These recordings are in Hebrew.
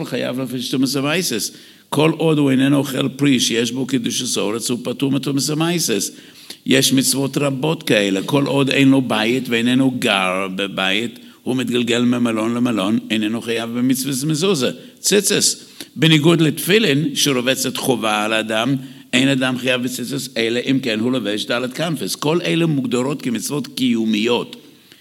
חייב להפריש תומס המייסס. כל עוד הוא איננו אוכל פרי שיש בו קידוש האורץ, הוא פטור מתומס המייסס. יש מצוות רבות כאלה, כל עוד אין לו בית ואיננו גר בבית, הוא מתגלגל ממלון למלון, איננו חייב במצוות מזוזה. ציצס, בניגוד לתפילין שרובצת חובה על האדם, אין אדם חייב בציצס, אלא אם כן הוא לובש דלת כנפס. כל אלה מוגדרות כמצוות קיומיות.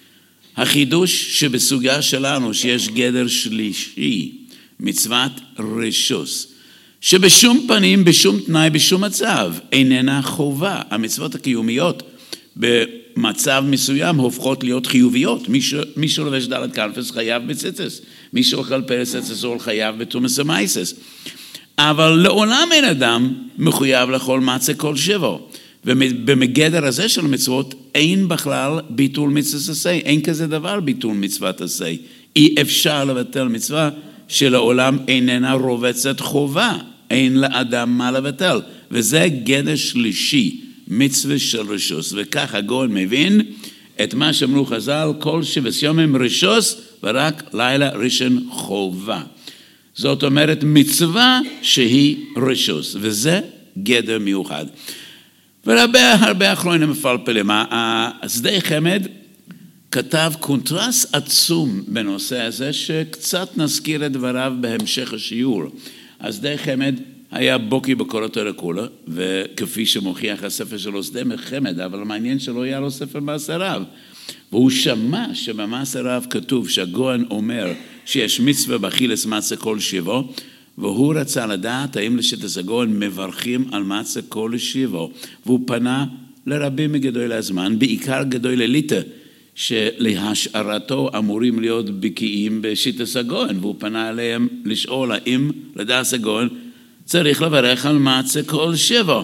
החידוש שבסוגיה שלנו שיש גדר שלישי, מצוות רשוס, שבשום פנים, בשום תנאי, בשום מצב, איננה חובה. המצוות הקיומיות במצב מסוים הופכות להיות חיוביות. מי שלובש דלת כנפס חייב בציצס, מי שאוכל פרס ציצס חייב בתומס המייסס. אבל לעולם אין אדם מחויב לאכול מצה כל שבע. ובמגדר הזה של המצוות אין בכלל ביטול מצוות עשה, אין כזה דבר ביטול מצוות עשה. אי אפשר לבטל מצווה שלעולם איננה רובצת חובה, אין לאדם מה לבטל, וזה גדר שלישי, מצווה של רשוס, וכך הגאון מבין את מה שאמרו חז"ל, כל שבס יומים רשוס ורק לילה ראשון חובה. זאת אומרת מצווה שהיא רשוס, וזה גדר מיוחד. והרבה אחרונים מפלפלים. השדה חמד כתב קונטרסט עצום בנושא הזה, שקצת נזכיר את דבריו בהמשך השיעור. השדה חמד היה בוקי בקורות הרקולה, וכפי שמוכיח הספר שלו שדה חמד, אבל מעניין שלא היה לו ספר מעשריו. והוא שמע שבמעשריו כתוב שהגאון אומר שיש מצווה באכילת מצה כל שבע, והוא רצה לדעת האם לשיטת הגאון מברכים על מצה כל שבע, והוא פנה לרבים מגדולי הזמן, בעיקר גדולי ליטא, שלהשארתו אמורים להיות בקיאים בשיטת הגאון, והוא פנה עליהם לשאול האם לדעת הגאון צריך לברך על מצה כל שבע.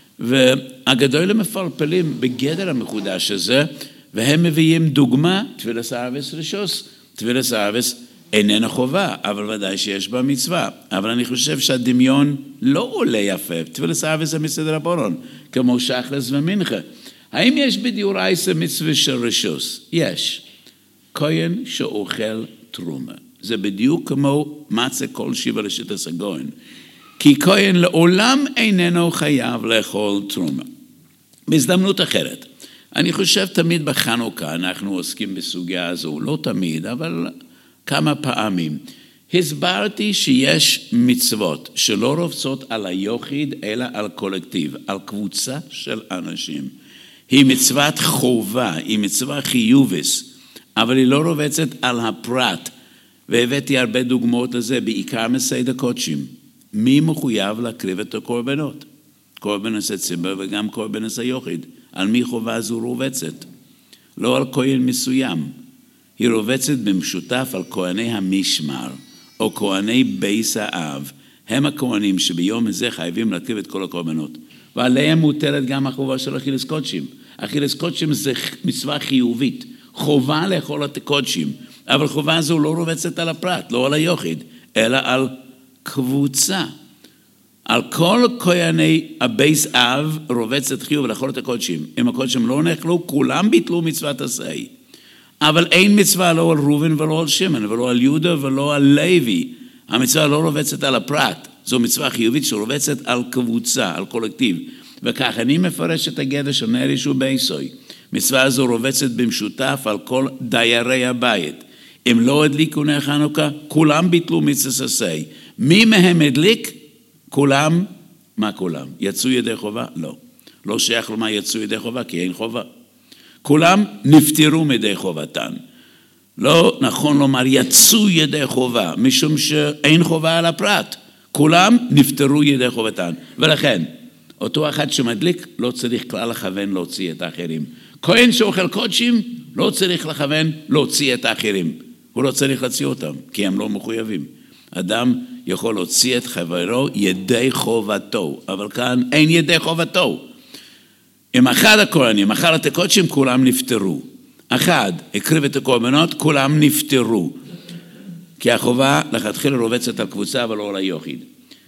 והגדולים מפלפלים בגדר המחודש הזה, והם מביאים דוגמה, תפילת הארבס רשוס, תפילת הארבס איננה חובה, אבל ודאי שיש בה מצווה. אבל אני חושב שהדמיון לא עולה יפה. תפילת הארבס זה מסדר רבנן, כמו שחרס ומנחה. האם יש בדאורייתא מצווה של רשוס? יש. כהן שאוכל תרומה. זה בדיוק כמו מצה כל שבע לשיטת הגאון. כי כהן לעולם איננו חייב לאכול תרומה. בהזדמנות אחרת. אני חושב תמיד בחנוכה אנחנו עוסקים בסוגיה הזו, לא תמיד, אבל כמה פעמים. הסברתי שיש מצוות שלא רובצות על היחיד, אלא על קולקטיב, על קבוצה של אנשים. היא מצוות חובה, היא מצווה חיובית, אבל היא לא רובצת על הפרט. והבאתי הרבה דוגמאות לזה, בעיקר מסעיד קודשים. מי מחויב להקריב את הקורבנות? קורבן הציבור וגם קורבן היחיד. על מי חובה זו רובצת? לא על כהן מסוים. היא רובצת במשותף על כהני המשמר, או כהני בייס האב. הם הכהנים שביום הזה חייבים להקריב את כל הקורבנות. ועליהם מוטלת גם החובה של אכילת קודשים. אכילת קודשים זה מצווה חיובית. חובה לאכול את הקודשים. אבל חובה זו לא רובצת על הפרט, לא על היחיד, אלא על קבוצה. על כל כהני הבייס אב רובצת חיוב לאכול את הקודשים. אם הקודשים לא נאכלו, כולם ביטלו מצוות עשה. אבל אין מצווה לא על ראובן ולא על שמעון, ולא על יהודה ולא על לוי. המצווה לא רובצת על הפרט. זו מצווה חיובית שרובצת על קבוצה, על קולקטיב. וכך אני מפרש את הגדר של נר ישוע בייסוי. מצווה זו רובצת במשותף על כל דיירי הבית. אם לא הדליקו נר חנוכה, כולם ביטלו מצוות עשה. מי מהם הדליק? כולם, מה כולם? יצאו ידי חובה? לא. לא שייך למה יצאו ידי חובה, כי אין חובה. כולם נפטרו מידי חובתן. לא נכון לומר יצאו ידי חובה, משום שאין חובה על הפרט. כולם נפטרו ידי חובתן. ולכן, אותו אחד שמדליק לא צריך כלל לכוון להוציא את האחרים. כהן שאוכל קודשים לא צריך לכוון להוציא את האחרים. הוא לא צריך להוציא אותם, כי הם לא מחויבים. אדם יכול להוציא את חברו ידי חובתו, אבל כאן אין ידי חובתו. אם אחד הכהנים, אכל את הקודשים, כולם נפטרו. אחד הקריב את הקורבנות, כולם נפטרו. כי החובה לכתחילה רובצת על קבוצה, אבל לא על היחיד.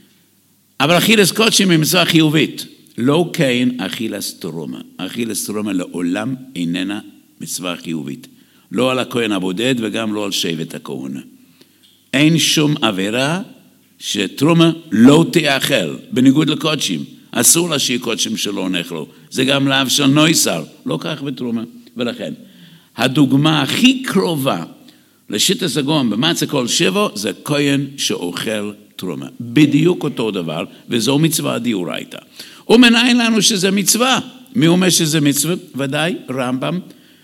אבל אכילת קודשים היא מצווה חיובית. לא כן אכילת תרומה. אכילת תרומה לעולם איננה מצווה חיובית. לא על הכהן הבודד וגם לא על שבט הכהונה. אין שום עבירה שתרומה לא תאכל, בניגוד לקודשים. אסור לה שיהיה קודשים שלא נחלו. זה גם לאו של נויסר, לא כך בתרומה. ולכן, הדוגמה הכי קרובה לשיטת הגאון במצה כל שבע, זה כהן שאוכל תרומה. בדיוק אותו דבר, וזו מצווה דאורייתא. ומנין לנו שזה מצווה. מי אומר שזה מצווה? ודאי, רמב"ם.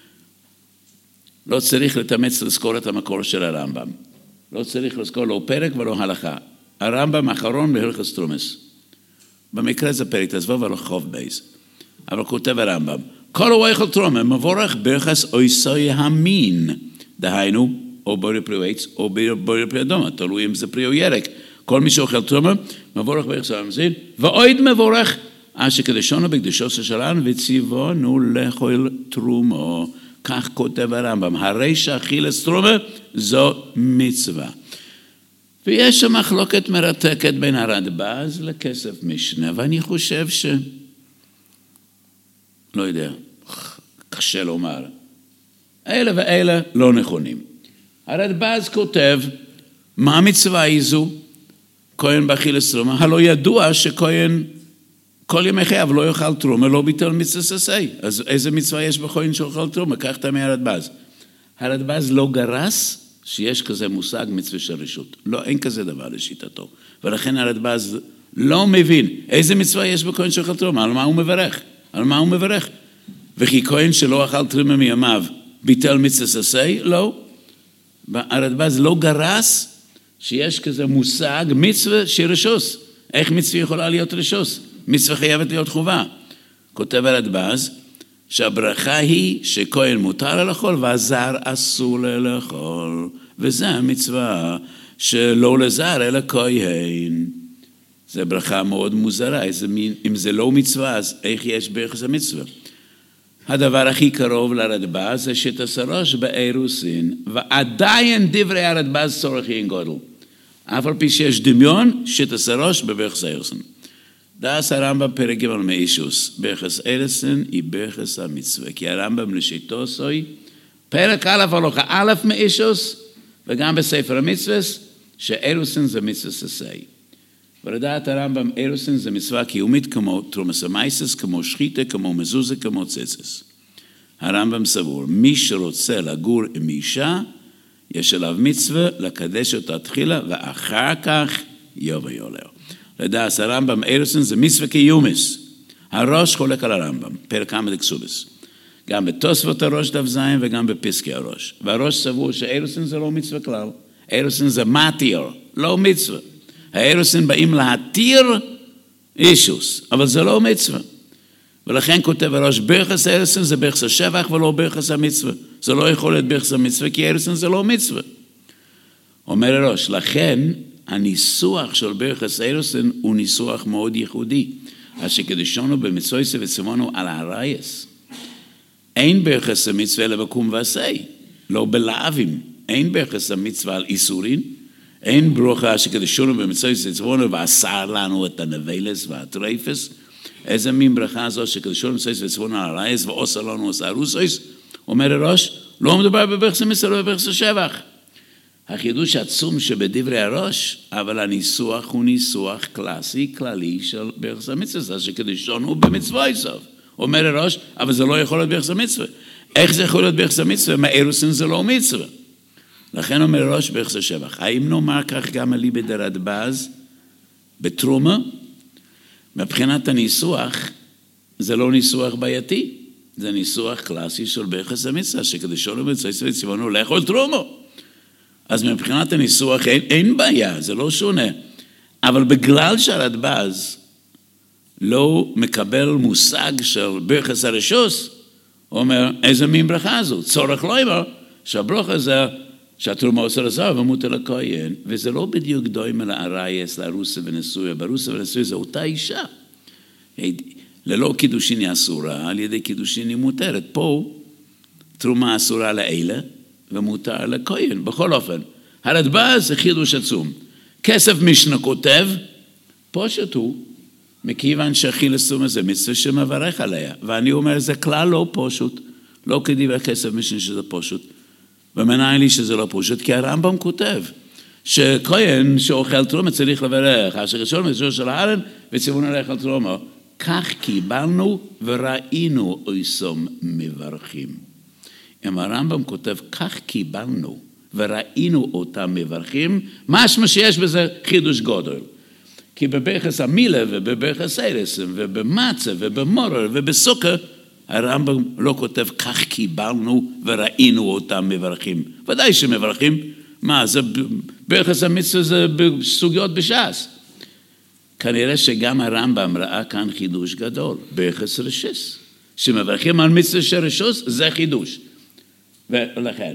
לא צריך לתאמץ לזכור את המקור של הרמב"ם. לא צריך לזכור לא פרק ולא הלכה. הרמב"ם האחרון בהלכות תרומס. במקרה זה פרק תזבוב ולא חוב בייס. אבל כותב הרמב"ם, כל האוכל תרומה מבורך ברכס אויסוי המין. דהיינו, או בורי פרי עץ או בורי פרי אדומה, תלוי אם זה פרי או ירק. כל מי שאוכל תרומה מבורך ברכס המין, ועוד מבורך שקדשנו בקדושו שלנו וציוונו לאכול תרומו. כך כותב הרמב"ם, הרי שאכילת תרומה זו מצווה. ויש שם מחלוקת מרתקת בין הרדב"ז לכסף משנה, ואני חושב לא יודע, קשה לומר. אלה ואלה לא נכונים. הרדב"ז כותב, מה המצווה היא זו? כהן באכילת תרומה. הלא ידוע שכהן כל ימי חייו לא יאכל תרומה, לא ביטל מצווה ססי. אז איזה מצווה יש בכהן שאוכל תרומה? כך תמי הרדב"ז. הרדב"ז לא גרס שיש כזה מושג מצווה של רשות. לא, אין כזה דבר לשיטתו. ולכן הרדב"ז לא מבין איזה מצווה יש בכהן שאוכל תרומה, על מה הוא מברך. על מה הוא מברך? וכי כהן שלא אכל תרומה מימיו ביטל מצווה ססי? לא. הרדב"ז לא גרס שיש כזה מושג מצווה של רשוס. איך מצווה יכולה להיות רשוס? מצווה חייבת להיות חובה. כותב הרדב"ז שהברכה היא שכהן מותר לאכול והזר אסור לאכול. וזה המצווה שלא לזר אלא כהן. זה ברכה מאוד מוזרה. אם זה לא מצווה, אז איך יש ברכס המצווה? הדבר הכי קרוב לרדב"ז זה שתסרוש באירוסין, ועדיין דברי הרדב"ז צורכין גודל. אף על פי שיש דמיון, שתסרוש בברכס האירוסין. דאס הרמב"ם פרק ג' מאישוס, ברכס אירוסין היא ברכס המצווה, כי הרמב"ם לשיטו סוי, פרק א' הלוכה א' מאישוס, וגם בספר המצווס, שאירוסין זה מצווה ססי. ולדעת הרמב"ם, אירוסין זה מצווה קיומית כמו תרומס המייסס, כמו שחיתה, כמו מזוזה, כמו צצס. הרמב"ם סבור, מי שרוצה לגור עם אישה, יש עליו מצווה לקדש אותה תחילה, ואחר כך יבוא יולר. לדעת הרמב"ם, אירוסין זה מצווה קיומס. הראש חולק על הרמב"ם, פרק כמה דקסובס. גם בתוספות הראש דף זין וגם בפסקי הראש. והראש סבור שאירוסין זה לא מצווה כלל. אירוסין זה מתיר, לא מצווה. האירוסין באים להתיר אישוס, אבל זה לא מצווה. ולכן כותב הראש, ברכס האירוסין זה ברכס השבח ולא ברכס המצווה. זה לא יכול להיות ברכס המצווה, כי האירוסין זה לא מצווה. אומר הראש, לכן הניסוח של ברכס האירוסין הוא ניסוח מאוד ייחודי. אז שקדשנו במצווה וציוונו על הרייס. אין ברכס המצווה אלא בקום ועשי, לא בלאווים. אין ברכס המצווה על איסורין, אין ברוכה שקדשנו במצווה וציוונו ועשר לנו את הנבלס והטרייפס. איזה מין ברכה זו שקדשנו במצווה וציוונו על הרייס ועושה לנו עושה הרוסויס? אומר הראש, לא מדובר בברכס המצווה, לא בברכס השבח. החידוש עצום שבדברי הראש, אבל הניסוח הוא ניסוח קלאסי, כללי של ברכס המצווה, שקדשנו במצווה סוף. אומר הראש, אבל זה לא יכול להיות ברכס המצווה. איך זה יכול להיות ברכס המצווה? מה אירוסין זה לא מצווה. לכן אומר הראש ברכס השבח. האם נאמר כך גם על ליבא דרדב"ז בתרומה? מבחינת הניסוח, זה לא ניסוח בעייתי. זה ניסוח קלאסי של ברכס המצווה, שקדשנו במצווה וציוונו לאכול תרומה. אז מבחינת הניסוח אין בעיה, זה לא שונה. אבל בגלל שהרדב"ז לא מקבל מושג של ברכס הרשוס, הוא אומר, איזה מין ברכה זו? צורך לא אומר שהברכה זה שהתרומה עושה לזר ומותר לכהן, וזה לא בדיוק דומה לארייס, לארוסה ונשויה. בארוסה ונשויה זה אותה אישה. ללא קידושין היא אסורה, על ידי קידושין היא מותרת. פה תרומה אסורה לאלה, ומותר לכהן. בכל אופן, הרדב"ז זה חידוש עצום. כסף משנה כותב, פשוט הוא, מכיוון שאכילת תרומה זה מצווה שמברך עליה. ואני אומר, זה כלל לא פשוט. לא כדברי כסף משנה שזה פשוט. ומנין לי שזה לא פשוט, כי הרמב"ם כותב שכהן שאוכל תרומה צריך לברך, אשר ראשון ראשון של הארן וציוון לאכול תרומה. כך קיבלנו וראינו אויסום מברכים. אם הרמב"ם כותב, כך קיבלנו וראינו אותם מברכים, משמע שיש בזה חידוש גדול. כי בברכס המילה ובברכס ארסים ובמצה ובמורר ובסוכר, הרמב"ם לא כותב, כך קיבלנו וראינו אותם מברכים. ודאי שמברכים, מה, זה ברכס המצווה זה בסוגיות בש"ס. כנראה שגם הרמב"ם ראה כאן חידוש גדול, ברכס רשיס. שמברכים על מצווה של רשוס, זה חידוש. ולכן,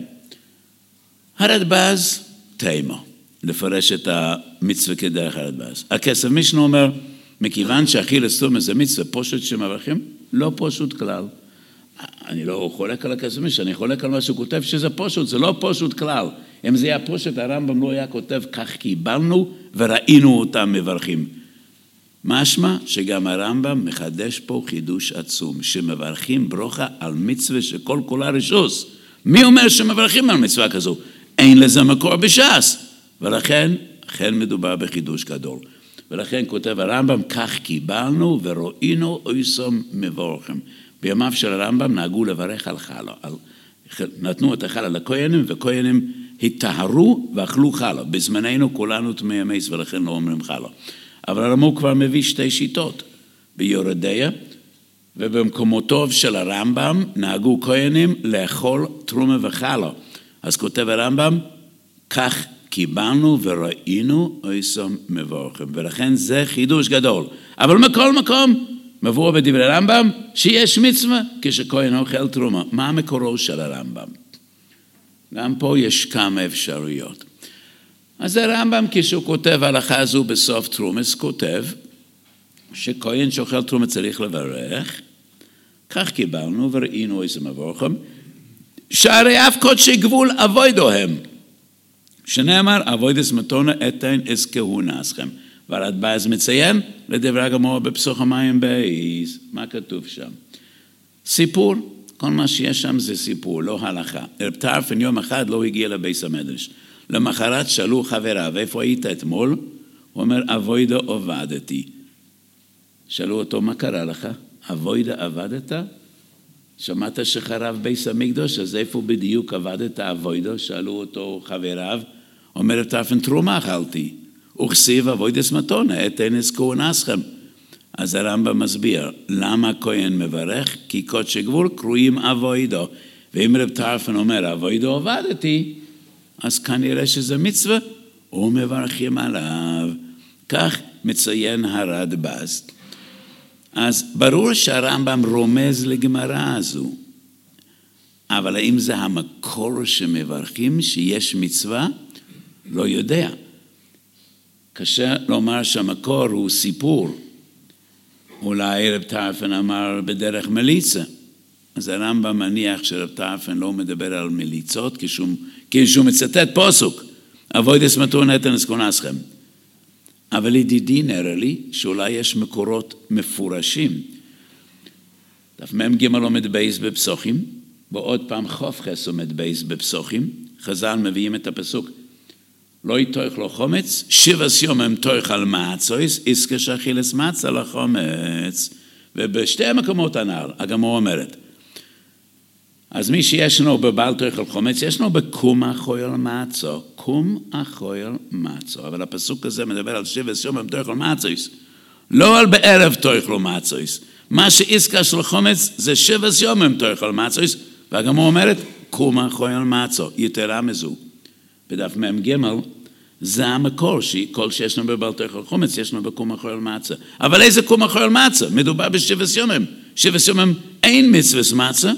הרדב"ז תימו, לפרש את המצווה כדרך הרדב"ז. הכסף משנה אומר, מכיוון שאכילת תרומה זה מצווה פשוט שמברכים, לא פשוט כלל. אני לא חולק על הכסף משנה, אני חולק על מה שהוא כותב שזה פשוט, זה לא פשוט כלל. אם זה היה פשוט, הרמב"ם לא היה כותב, כך קיבלנו וראינו אותם מברכים. משמע שגם הרמב"ם מחדש פה חידוש עצום, שמברכים ברוכה על מצווה שכל כולה רשוס. מי אומר שמברכים על מצווה כזו? אין לזה מקור בש"ס. ולכן, אכן מדובר בחידוש גדול. ולכן כותב הרמב"ם, כך קיבלנו וראינו אויסום מבורכם. בימיו של הרמב"ם נהגו לברך על חלה. נתנו את החלה לכהנים, וכהנים התטהרו ואכלו חלה. בזמננו כולנו טמאי מס ולכן לא אומרים חלה. אבל הרמב"ם כבר מביא שתי שיטות. ביורדיה ובמקומותיו של הרמב"ם נהגו כהנים לאכול תרומה וחלה. אז כותב הרמב"ם, כך קיבלנו וראינו אויסום מבורכם. ולכן זה חידוש גדול. אבל מכל מקום מבואר בדברי הרמב"ם שיש מצווה כשכהן אוכל תרומה. מה המקורו של הרמב"ם? גם פה יש כמה אפשרויות. אז הרמב"ם כשהוא כותב הלכה הזו בסוף תרומס, כותב שכהן שאוכל תרומה צריך לברך, כך קיבלנו וראינו אויסום מבורכם, שהרי אף קודשי גבול אבוידו הם. שנאמר, אבוידס מתונה אתן אזכהו נעשכם. והרדב"ז מציין לדברי הגמרא בפסוח המים בייס. מה כתוב שם? סיפור, כל מה שיש שם זה סיפור, לא הלכה. רב טרפון יום אחד לא הגיע לבייס המדרש. למחרת שאלו חבריו, איפה היית אתמול? הוא אומר, אבוידו עבדתי. שאלו אותו, מה קרה לך? אבוידו עבדת? שמעת שחרב בייס המקדוש, אז איפה בדיוק עבדת אבוידו? שאלו אותו חבריו. אומר רב טרפון, תרומה אכלתי. וכסיב אבוידס מתונה, אתן אזכהו נעשכם. אז הרמב"ם מסביר, למה כהן מברך? כי קודשי גבול קרויים אבוידו. ואם רב טרפון אומר, אבוידו עבדתי, אז כנראה שזה מצווה, ומברכים עליו. כך מציין הרדב"ז. אז ברור שהרמב"ם רומז לגמרא הזו. אבל האם זה המקור שמברכים שיש מצווה? לא יודע. קשה לומר שהמקור הוא סיפור. אולי רב טרפון אמר בדרך מליצה. אז הרמב"ם מניח שרב טרפון לא מדבר על מליצות, כשהוא מצטט פסוק. אבוידס מתונה אתן אזכהו נעשכם. אבל ידידי נראה לי שאולי יש מקורות מפורשים. דף מ"ג עומד בייס בפסוחים, ועוד פעם חופכס עומד בייס בפסוחים. חז"ל מביאים את הפסוק. לא יתאכל חומץ, 7 ימים תאכל מצויס, איסקש אכילס מצה לחומץ. ובשתי המקומות הנ"ל, הגמרא אומרת, אז מי שישנו בבל תאכל חומץ, ישנו בקום אכול מצו, קום אכול מצו. אבל הפסוק הזה מדבר על 7 ימים תאכל מצויס, לא על בערב תאכל מצויס. מה שאיסקש לחומץ זה 7 ימים תאכל מצויס, והגמרא אומרת, קום אכול מצו, יתרה מזו. בדף מ"ג, זה המקור, שכל שישנו בבל תאכל חומץ, ישנו בקום אכול מצה. אבל איזה קום אכול מצה? מדובר ב7 ימים. 7 ימים אין מצווה מצה.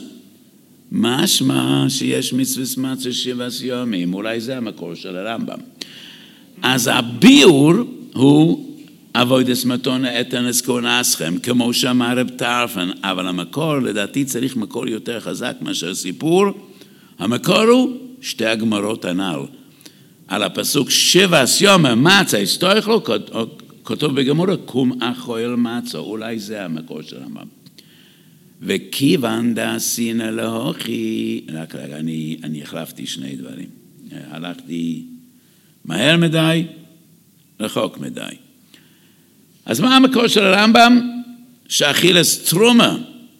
משמע שיש מצווה מצה 7 ימים. אולי זה המקור של הרמב"ם. אז הביאור הוא אבוידס מתונה אתן אזכהו נעשכם, כמו שאמר רב טרפון. אבל המקור, לדעתי צריך מקור יותר חזק מאשר סיפור. המקור הוא שתי הגמרות הנ"ל. על הפסוק 7 ימים מצה תאכלו, כתוב בגמרא, קום אכול מצה. אולי זה המקור של הרמב"ם. וכיוון דעשינא להוכי, רק רגע, אני החלפתי שני דברים. הלכתי מהר מדי, רחוק מדי. אז מה המקור של הרמב"ם? שאכילס תרומה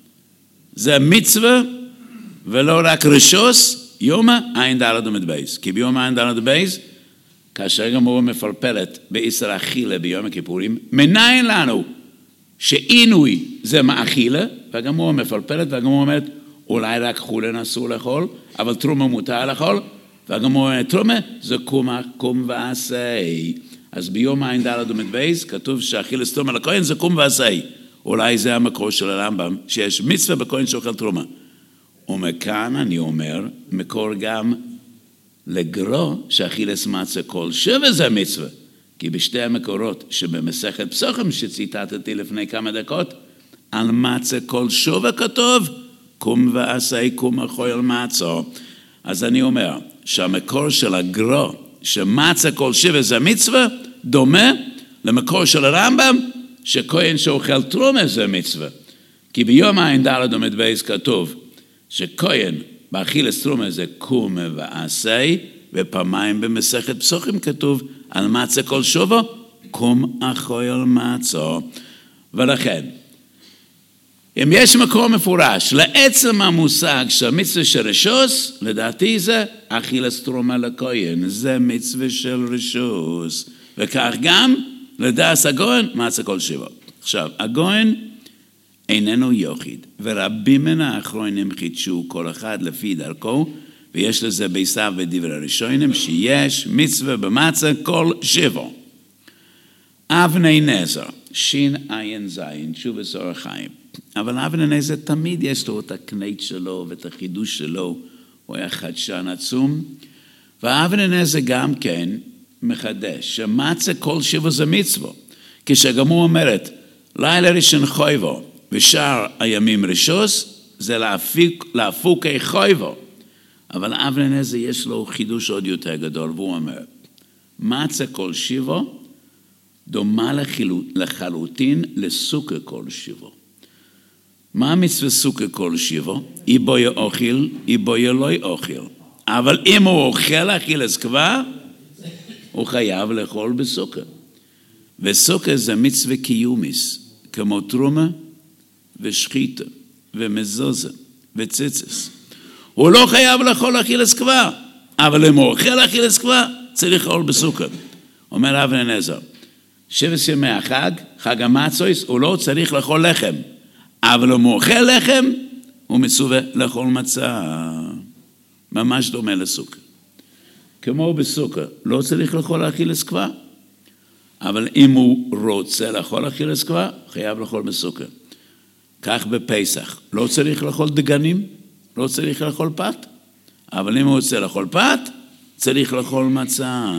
זה מצווה ולא רק רשוס, יומא עין דלת ומדבייס. כי ביום עין דלת ומדבייס, כאשר גמורה מפלפלת באיסר אכילה ביום הכיפורים, מניין לנו שעינוי זה מאכילה, והגמורה מפלפלת והגמורה אומרת, אולי רק חולן אסור לאכול, אבל תרומה מותר לאכול, והגמורה אומרת, תרומה זה קום ועשי. אז ביום עין דלת ומדבייס כתוב שאכילס תרומה לכהן זה קום ועשי. אולי זה המקור של הרמב"ם, שיש מצווה בכהן שאוכל תרומה. ומכאן אני אומר, מקור גם לגרו שאכילס מצה כל שבע זה מצווה. כי בשתי המקורות שבמסכת פסוחים שציטטתי לפני כמה דקות, על מצה כל שבע כתוב, קום ועשי קום אכול מצה. אז אני אומר שהמקור של הגרו, שמצה כל שבע זה מצווה, דומה למקור של הרמב"ם, שכהן שאוכל תרומה זה מצווה. כי ביום עין דלת ומדבייס כתוב שכהן באכילס תרומה זה קום ועשי, ופעמיים במסכת פסוחים כתוב על מצה כל שבע, קום אכול מצה. ולכן, אם יש מקור מפורש לעצם המושג של מצווה של רשוס, לדעתי זה אכילס תרומה לכהן, זה מצווה של רשוס. וכך גם לדעת הגויין, מצה כל שבע. עכשיו, הגויין איננו יוחיד, ורבים מן האחרונים חידשו כל אחד לפי דרכו, ויש לזה ביסה ודברי הראשונים, שיש מצווה במצה כל שבע. אבני נזר, שין עין זין, תשובת אור החיים. אבל אבני נזר תמיד יש לו את הקנית שלו ואת החידוש שלו, הוא היה חדשן עצום, ואבני נזר גם כן מחדש, שמצה כל שבע זה מצווה. כשגם הוא אומרת, לילה ראשון חויבו, ושאר הימים רשוס, זה להפוקי חויבו. אבל אבני נזר יש לו חידוש עוד יותר גדול, והוא אומר, מצה כל שבע, דומה לחלוטין לסוכה כל שבע. מה מצווה סוכה כל שבע? איבו יאוכל, איבו לא יאוכל. אבל אם הוא אוכל אכילס כבר, הוא חייב לאכול בסוכה. וסוכה זה מצווה קיומיס, כמו תרומה ושחיטה ומזוזה וציצס. הוא לא חייב לאכול אכילס כבר, אבל אם הוא אוכל אכילס כבר, צריך לאכול בסוכה. אומר אבני נזר, 7 ימי החג, חג המצויס, הוא לא צריך לאכול לחם, אבל אם הוא אוכל לחם, הוא מצווה לאכול מצה. ממש דומה לסוכה. כמו בסוכה, לא צריך לאכול אכילס כבר, אבל אם הוא רוצה לאכול אכילס כבר, חייב לאכול בסוכה. כך בפסח, לא צריך לאכול דגנים, לא צריך לאכול פת, אבל אם הוא רוצה לאכול פת, צריך לאכול מצה.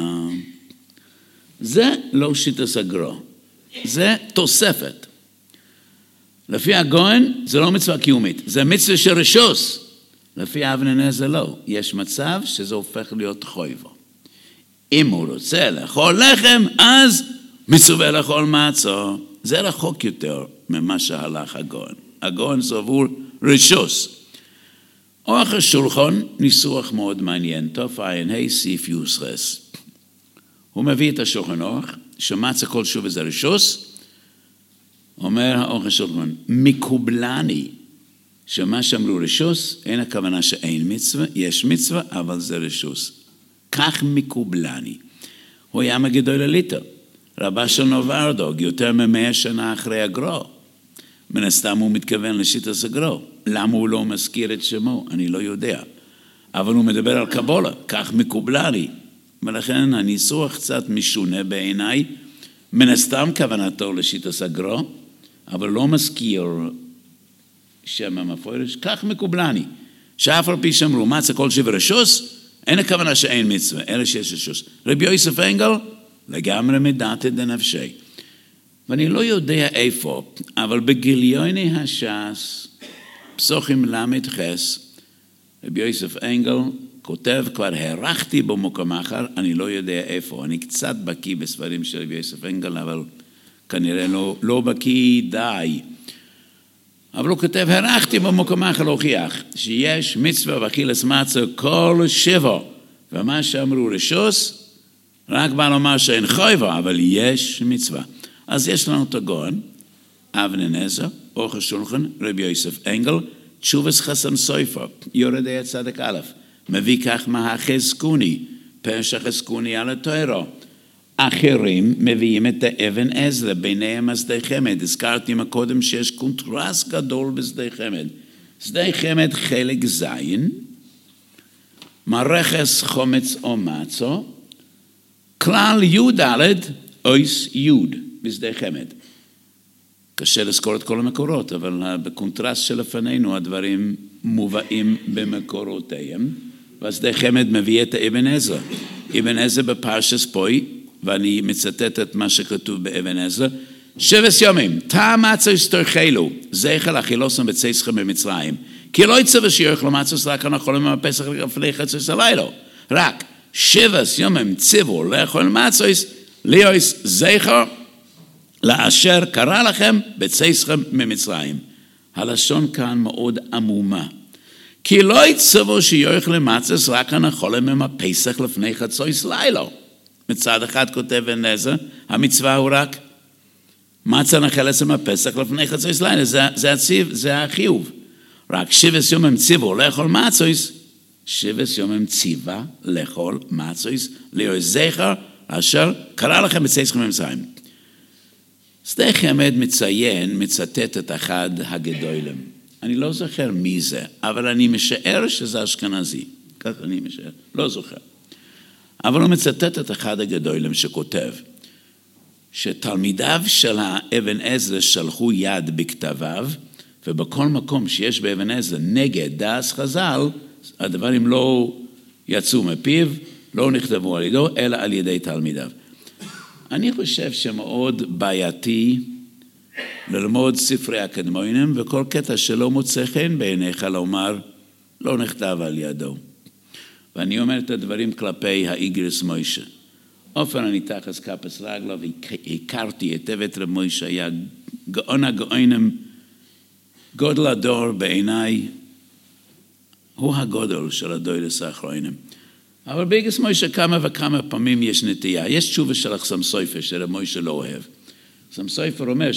זה לא שיטת הגרו, זה תוספת. לפי הגויין זה לא מצווה קיומית, זה מצווה של רשוס. לפי אבני נזר לא, יש מצב שזה הופך להיות חויבו. אם הוא רוצה לאכול לחם, אז מצווה לאכול מצה. זה רחוק יותר ממה שהלך הגויין. הגויין סבור רשוס. אורך השולחן ניסוח מאוד מעניין, תוף עין, סעיף יוסרס. הוא מביא את השולחן אורך, שמצה כל שבע זה רשוס, אומר האורך השולחן, מקובלני, שמה שאמרו רשוס, אין הכוונה שאין מצווה, יש מצווה, אבל זה רשוס. כך מקובלני. הוא היה מגדול הליטר, רבה של נוברדוג, יותר מ100 שנה אחרי הגרו. מן הסתם הוא מתכוון לשיטת הגרו. למה הוא לא מזכיר את שמו? אני לא יודע. אבל הוא מדבר על קבולה, כך מקובלני. ולכן הניסוח קצת משונה בעיניי. מן הסתם כוונתו לשיטת הגרו, אבל לא מזכיר שם המפורש, כך מקובלני. שאף על פי שאמרו, מצה כל שבע רשוס, אין הכוונה שאין מצווה, אלא שיש רשוס. רבי יוסף אנגל, לגמרי מדעתא דנפשי. ואני לא יודע איפה, אבל בגיליוני הש"ס, פסוחים למ"ח, רבי יוסף אנגל כותב, כבר הרחתי במקום אחר, אני לא יודע איפה, אני קצת בקיא בספרים של רבי יוסף אנגל, אבל כנראה לא בקיא די. אבל הוא כותב, הרחתי במקום אחר להוכיח, שיש מצווה ואכילס מצה כל שבע, ומה שאמרו רשוס, רק בא לומר שאין חובה, אבל יש מצווה. אז יש לנו את הגאון, אבן עזרא, אורך השולחן, רבי יוסף אנגל, תשובס חסן סופר, יורדי צדק א', מביא כך מהחזקוני, פרש החזקוני על התורה. אחרים מביאים את האבן עזרא, ביניהם השדה חמד. הזכרתי מקודם שיש קונטרסט גדול בשדה חמד. שדה חמד חלק זין, מרכס חומץ או מצו, כלל י' ד' אויס י' בשדה חמד. קשה לזכור את כל המקורות, אבל בקונטרסט שלפנינו הדברים מובאים במקורותיהם, והשדה חמד מביא את אבן עזרא. אבן עזרא בפרשס פוי, ואני מצטט את מה שכתוב באבן עזרא, 7 ימים, תא מצו יסתרחלו, זכר אכילוסם בצאצכם במצרים, כי לא יצא שיוך למצוס רק הנחולים מהפסח לפני חצות הלילה, רק 7 ימים ציוו לאכול מצוס, ליוס זכר, לאשר קרא לכם בצאצכם ממצרים. הלשון כאן מאוד עמומה. כי לא יצבו שיוך למצוס רק הנחולים מהפסח לפני חצות לילה. מצד אחד כותב אבן עזרא, המצווה הוא רק מצה נחלת מהפסח לפני חצות לילה, זה החיוב. רק 7 ימים ציוו לאכול מצוס, 7 ימים ציווה לאכול מצוס, ליוס זכר, אשר קרא לכם בצאצכם ממצרים. שדה חמד מצטט את אחד הגדולים. אני לא זוכר מי זה, אבל אני משער שזה אשכנזי. כך אני משער, לא זוכר. אבל הוא מצטט את אחד הגדולים שכותב, שתלמידיו של האבן עזרא שלחו יד בכתביו, ובכל מקום שיש באבן עזרא נגד דאס חז"ל, הדברים לא יצאו מפיו, לא נכתבו על ידו, אלא על ידי תלמידיו. אני חושב שמאוד בעייתי ללמוד ספרי אקדמונים, וכל קטע שלא מוצא חן בעיניך לומר, לא נכתב על ידו. ואני אומר את הדברים כלפי האיגרס מוישה. אופן אני תחס קפס רגלו, והכרתי היטב את רב מוישה, היה גאון הגאונים, גודל הדור בעיניי, הוא הגודל של הדוילס האחרונים. אבל באיגרס מוישה כמה וכמה פעמים יש נטייה. יש תשובה של החסם סופר שרב מוישה לא אוהב. החסם סופר אומר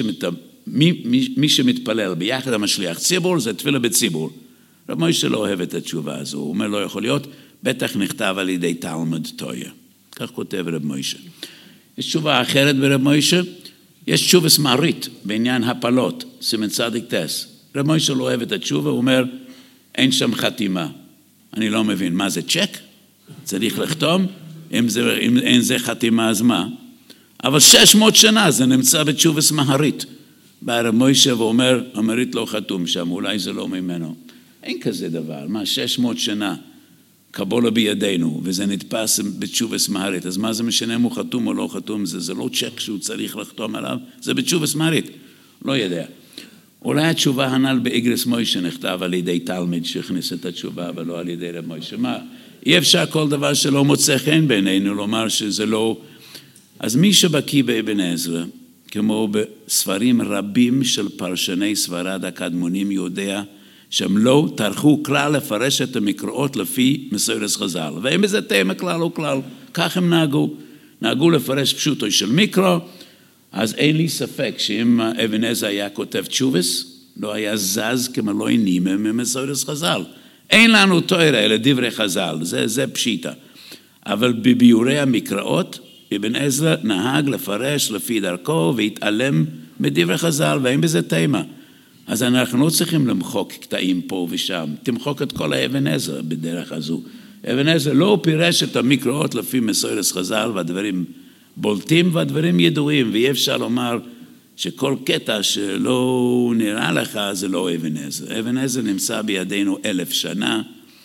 שמי שמתפלל ביחד המשליח ציבור, זה תפילה בציבור. רב מוישה לא אוהב את התשובה הזו, הוא אומר לא יכול להיות, בטח נכתב על ידי תלמוד תורה. כך כותב רב מוישה. יש תשובה אחרת ברב מוישה, יש תשובה סמרית בעניין הפלות, סימן צדיק טס. רב מוישה לא אוהב את התשובה, הוא אומר, אין שם חתימה. אני לא מבין, מה זה צ'ק? צריך לחתום? אם אין זה חתימה, אז מה? אבל 600 שנה זה נמצא בתשובה סמהרית. בא רב מוישה ואומר, המרית לא חתום שם, אולי זה לא ממנו. אין כזה דבר, מה 600 שנה קבולה בידינו, וזה נתפס בתשובה סמהרית, אז מה זה משנה אם הוא חתום או לא חתום, זה לא צ'ק שהוא צריך לחתום עליו, זה בתשובה סמהרית, לא יודע. אולי התשובה הנ"ל באיגרס מוישה נכתב על ידי תלמיד שהכניס את התשובה, אבל לא על ידי רב מוישה. מה, אי אפשר כל דבר שלא מוצא חן בעינינו לומר שזה לא... אז מי שבקיא באבן עזרא, כמו בספרים רבים של פרשני ספרד הקדמונים, יודע שהם לא טרחו כלל לפרש את המקראות לפי מסורת חז"ל. ואין בזה תמה כלל או כלל. כך הם נהגו לפרש פשוטו של מקרא, אז אין לי ספק שאם אבן עזרא היה כותב תשובס, לא היה זז כמו לא נימה ממסורת חז"ל. אין לנו תורה אלא דברי חז"ל, זה פשיטה. אבל בביאורי המקראות, אבן עזרא נהג לפרש לפי דרכו והתעלם מדברי חז"ל, ואין בזה תמה. אז אנחנו לא צריכים למחוק קטעים פה ושם, תמחוק את כל האבן עזרא בדרך הזו. אבן עזרא לא פירש את המקראות לפי מסורת חז"ל, והדברים בולטים והדברים ידועים, ואי אפשר לומר שכל קטע שלא נראה לך זה לא אבן עזרא. אבן עזרא נמצא בידינו 1000 שנה,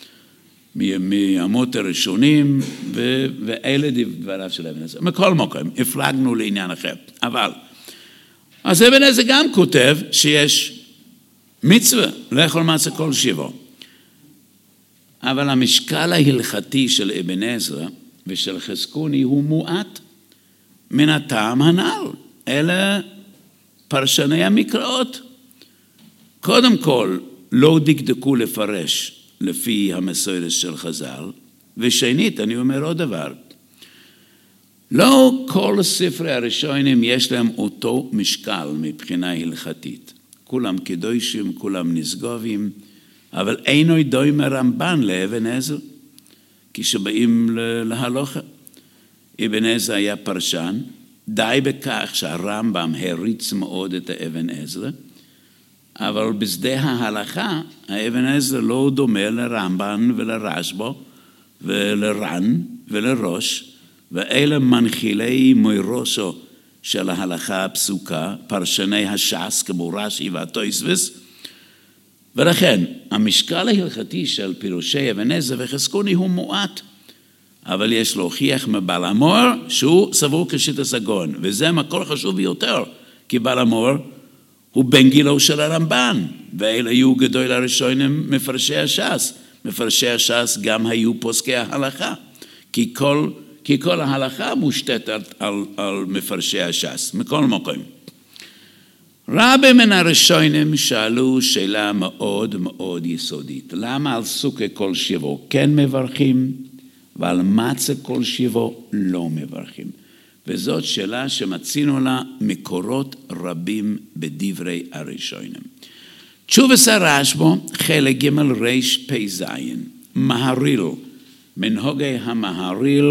מימות הראשונים, ואלה דבריו של אבן עזרא. מכל מקום, הפלגנו לעניין אחר. אבל, אז אבן עזרא גם כותב שיש מצווה לאכול מצה כל שבעה. אבל המשקל ההלכתי של אבן עזרא ושל חזקוני הוא מועט מן הטעם הנ"ל. אלה פרשני המקראות. קודם כל, לא דקדקו לפרש לפי המסורת של חז"ל, ושנית, אני אומר עוד דבר, לא כל ספרי הראשונים יש להם אותו משקל מבחינה הלכתית. כולם קדושים, כולם נשגבים, אבל אינו דוי מרמב"ן לאבן עזרא. כשבאים להלוכה, אבן עזרא היה פרשן, די בכך שהרמב"ם הריץ מאוד את האבן עזרא, אבל בשדה ההלכה, האבן עזרא לא דומה לרמב"ן ולרשב"א ולר"ן ולראש, ואלה מנחילי מוירושו של ההלכה הפסוקה, פרשני הש"ס כמו רש"י והטויסבס, ולכן המשקל ההלכתי של פירושי אבן עזרא וחזקוני הוא מועט, אבל יש להוכיח מבעל המור שהוא סבור כשיטת הגאון, וזה מקור חשוב ביותר, כי בעל המור הוא בן גילו של הרמב"ן, ואלה היו גדול הראשונים מפרשי הש"ס. מפרשי הש"ס גם היו פוסקי ההלכה, כי כל ההלכה מושתתת על מפרשי הש"ס, מכל מקום. רבים מן הראשונים שאלו שאלה מאוד מאוד יסודית, למה על סוכה כל שבוע כן מברכים, ועל מצה כל שבוע לא מברכים? וזאת שאלה שמצינו לה מקורות רבים בדברי הראשונים. תשובת הרשב"א, חלק ג' ריש פ"ז, מהריל, מנהוגי המהריל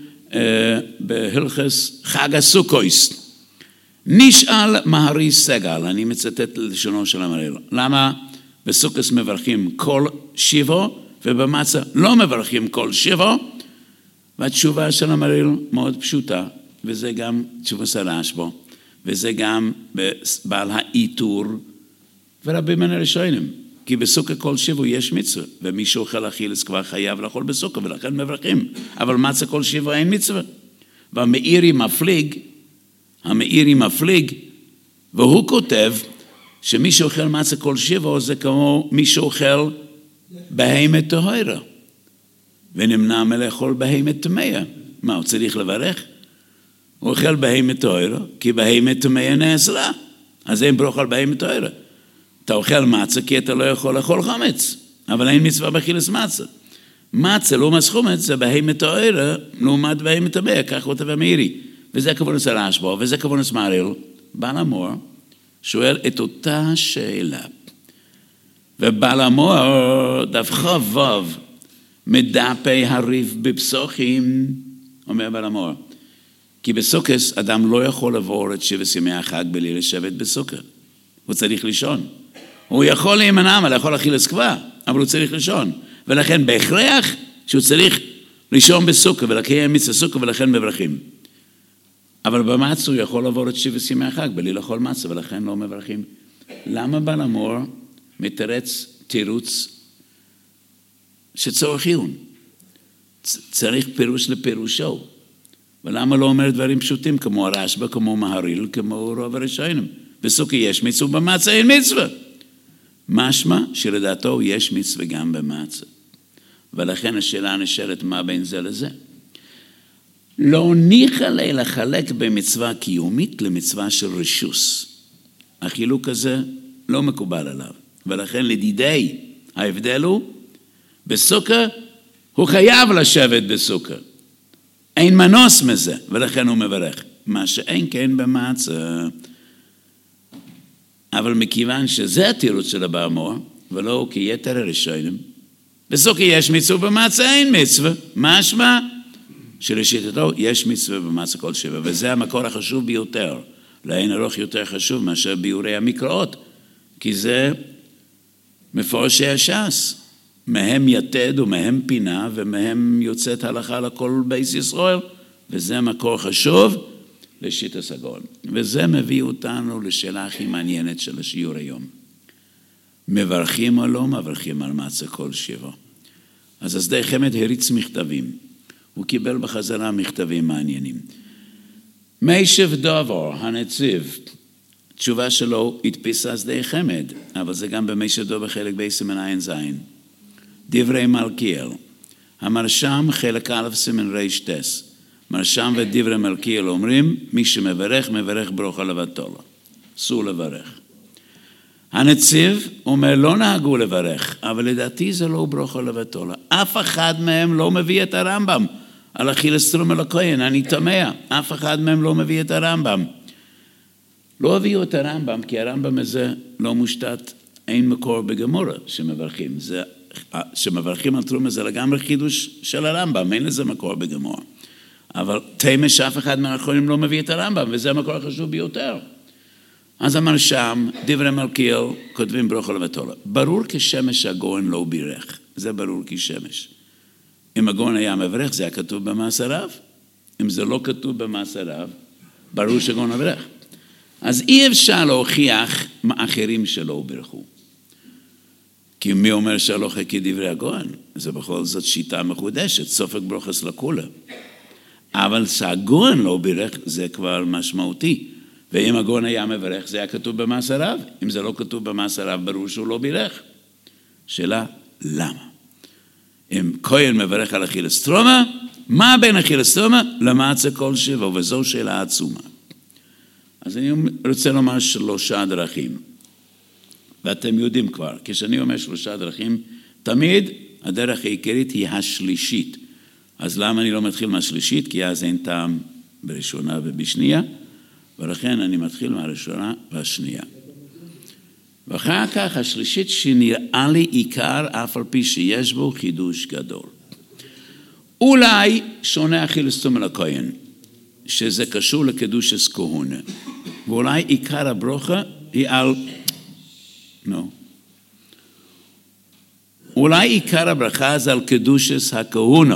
בהלכס חג הסוכות. נשאל מהרי סגל, אני מצטט לשונו של המהריל, למה בסוכות מברכים כל שבוע ובמצה לא מברכים כל שבוע? והתשובה של המהריל מאוד פשוטה, וזה גם תשובת הרשב"א, וזה גם בעל העיטור, ורבים מן הראשונים, כי בסוכה כל שבוע יש מצווה, ומי שאוכל אכילס כבר חייב לאכול בסוכה, ולכן מברכים, אבל מצה כל שבוע אין מצווה. והמאירי מפליג, והוא כותב שמי שאוכל מצה כל שבוע זה כמו מי שאוכל בהמה טהורה, ונמנע מלאכול בהמה טמאה. מה, הוא צריך לברך? הוא אוכל בהמה טהורה, כי בהמה טמאה נאסרה, אז אין ברוך על בהמה טהורה. אתה אוכל מצה כי אתה לא יכול לאכול חמץ, אבל אין מצווה באכילת מצה. מצה לעומת חמץ זה בהמה טהורה לעומת בהמה טמאה, כך כותב המאירי. וזה כוונת הרשב"א, וזה כוונת מהריל. בעל המור שואל את אותה שאלה. ובעל המור דף כ"ו מדפי הריב בפסוחים, אומר בעל המור, כי בסוכות אדם לא יכול לעבור את 7 ימי החג בלי לשבת בסוכה. הוא צריך לישון. הוא יכול להימנע מלאכול אכילת כבר, אבל הוא צריך לישון. ולכן בהכרח שהוא צריך לישון בסוכה ולקיים מצוות סוכה, ולכן מברכים. אבל במצה הוא יכול לעבור את 7 ימי החג בלי לאכול מצה, ולכן לא מברכים. למה בעל המור מתרץ תירוץ שצורך עיון? צריך פירוש לפירושו. ולמה לא אומר דברים פשוטים כמו הרשב"א, כמו מהריל, כמו רוב הראשונים? בסוכה יש מצווה, במצה אין מצווה. משמע שלדעתו יש מצווה גם במצה. ולכן השאלה נשאלת מה בין זה לזה. לא ניחא לי לחלק במצווה קיומית למצווה של רשוס. החילוק הזה לא מקובל עליו. ולכן לדידי ההבדל הוא, בסוכה הוא חייב לשבת בסוכה. אין מנוס מזה, ולכן הוא מברך. מה שאין כן במצה. אבל מכיוון שזה התירוץ של הבעל המור, ולא כיתר הראשונים, בסוכה יש מצווה, במצה אין מצווה. משמע שלשיטתו יש מצווה במצה כל שבוע, וזה המקור החשוב ביותר. לאין ערוך יותר חשוב מאשר ביאורי המקראות, כי זה מפורשי הש"ס. מהם יתד ומהם פינה, ומהם יוצאת הלכה לכל בית ישראל, וזה מקור חשוב לשיטת הגאון. וזה מביא אותנו לשאלה הכי מעניינת של השיעור היום. מברכים או לא מברכים על מצה כל שבוע? אז השדה חמד הריץ מכתבים. הוא קיבל בחזרה מכתבים מעניינים. מיישב דובר, הנציב, תשובה שלו הדפיסה שדה חמד, אבל זה גם במיישב דובר חלק בסימן ע"ז. דברי מלכיאל, המרשם חלק א' סימן ר' מרשם ודברי מלכיאל אומרים, מי שמברך, מברך ברוכה לבטלה. אסור לברך. הנציב אומר, לא נהגו לברך, אבל לדעתי זה לא ברוכה לבטלה. אף אחד מהם לא מביא את הרמב"ם. על אכילס תרומה לכהן, אני תמה, אף אחד מהם לא מביא את הרמב"ם. לא הביאו את הרמב"ם, כי הרמב"ם הזה לא מושתת, אין מקור בגמורה שמברכים. שמברכים על תרומה זה לגמרי חידוש של הרמב"ם, אין לזה מקור בגמורה. אבל תמה שאף אחד מהאחרונים לא מביא את הרמב"ם, וזה המקור החשוב ביותר. אז המרשם, דברי מלכיאל, כותבים ברוך לבטולה. ברור כשמש הגאון לא בירך, זה ברור כשמש. אם הגאון היה מברך, זה היה כתוב במעשריו. אם זה לא כתוב במעשריו, ברור שהגאון מברך. אז אי אפשר להוכיח מאחרים שלא בירכו. כי מי אומר שהלוכה כדברי הגאון? זה בכל זאת שיטה מחודשת, סופק ברוכס לכולה. אבל שהגאון לא בירך, זה כבר משמעותי. ואם הגאון היה מברך, זה היה כתוב במעשריו. אם זה לא כתוב במעשריו, ברור שהוא לא בירך. שאלה, למה? אם כהן מברך על אכילס תרומה, מה בין אכילס תרומה למצה כל שבע? וזו שאלה עצומה. אז אני רוצה לומר 3 דרכים. ואתם יודעים כבר, כשאני אומר 3 דרכים, תמיד הדרך העיקרית היא השלישית. אז למה אני לא מתחיל מהשלישית? כי אז אין טעם בראשונה ובשנייה, ולכן אני מתחיל מהראשונה והשנייה. ואחר כך השלישית שנראה לי עיקר, אף על פי שיש בו חידוש גדול. אולי שונה אכילס תרומה לכהן, שזה קשור לקדושת כהונה. ואולי עיקר הברוכה היא על... אולי עיקר הברכה זה על קדושת הכהונה.